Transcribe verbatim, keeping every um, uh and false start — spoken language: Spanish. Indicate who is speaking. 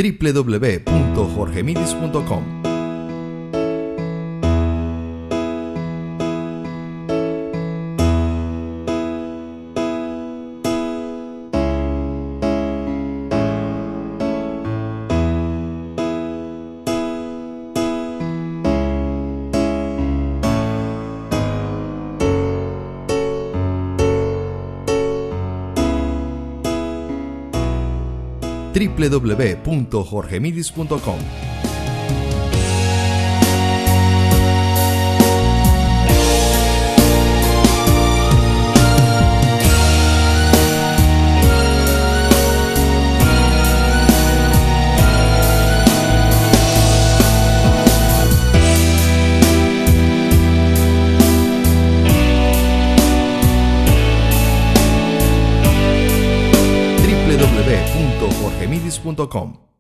Speaker 1: w w w punto jorge midis punto com. w w w punto jorge midis punto com. w w w punto jorge midis punto com.